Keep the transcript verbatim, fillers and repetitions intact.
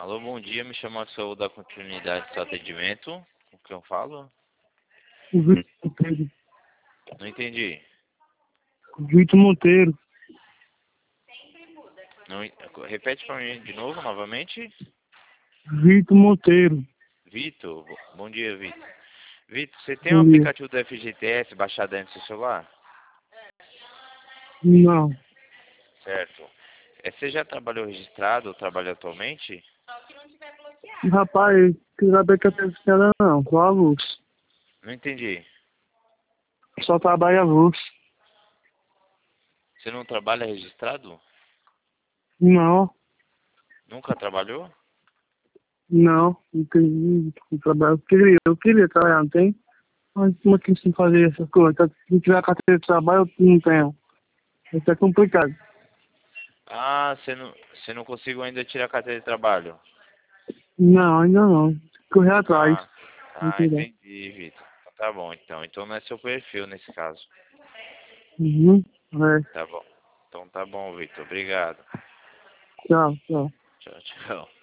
Alô, bom dia. Me chama Saúde da continuidade do seu atendimento. Com quem eu falo? Vitor Monteiro. Não entendi. Vitor Monteiro. Não, en- repete para mim de novo, novamente. Vitor Monteiro. Vitor, bo- bom dia, Vitor. Vitor, você tem o Bom dia. aplicativo do F G T S baixado aí no seu celular? Não. Certo. É, você já trabalhou registrado ou trabalha atualmente? Rapaz, que saber que eu tenho escada não. Só avulso. Não entendi. Só trabalho avulso. Você não trabalha registrado? Não. Nunca trabalhou? Não. Não tem não trabalho. Eu queria, eu queria trabalhar, não tem? Mas como é que se fazer essas coisas? Se tiver carteira de trabalho, eu não tenho. Isso é complicado. Ah, você não, você não conseguiu ainda tirar a carteira de trabalho? Não, ainda não. Correr atrás. Ah, ah, Entendeu? entendi, Vitor. Tá bom, então. Então não é seu perfil nesse caso. Uhum. É. Tá bom. Então tá bom, Vitor. Obrigado. Tchau, tchau. Tchau, tchau.